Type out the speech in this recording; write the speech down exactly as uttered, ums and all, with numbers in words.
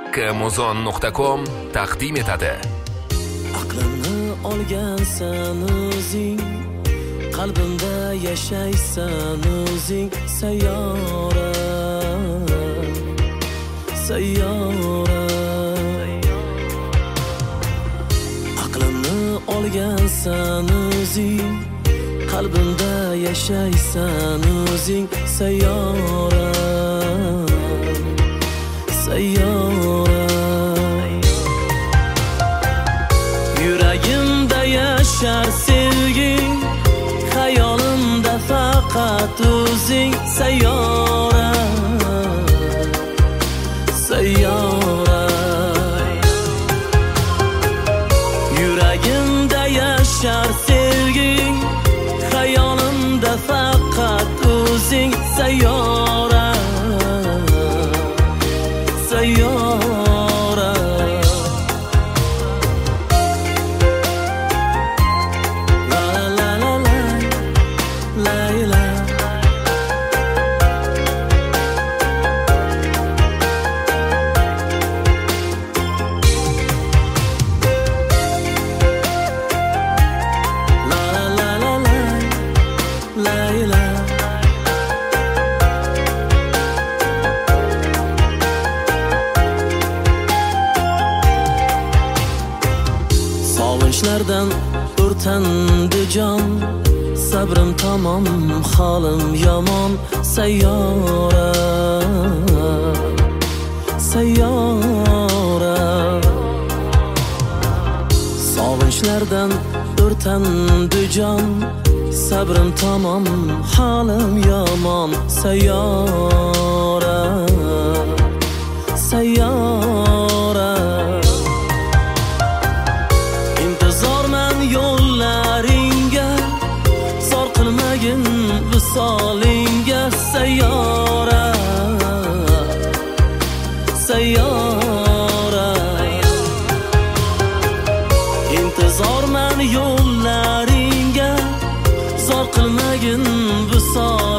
Amazon nuqta com taqdim etadi. Aqlimni olgansan o'zing, qalbimda yashaysan o'zing, sayyora, sayyora. Aqlimni olgansan o'zing, qalbimda yashaysan o'zing, sayyora, sayyora. Yuragimda yashar sevging, xayolimda faqat o'zing, sayyora, sayyora. Yuragimda yashar sevging, xayolimda faqat o'zing, sayyora, sayyora. La la la la la la. La la la la la la. Sog'inchlardan o'rtandi jon, sabrim tamom, holim yomon, sayyora, sayyora. Sog'inchlardan o'rtandi jon, sabrim tamom, holim yomon, sayyora, sayyora. Intizorman yo'llaringga, zor qilmagin visolingga, sayyora, sayyora. Intizorman yo'llaringga, zor qilmagin visol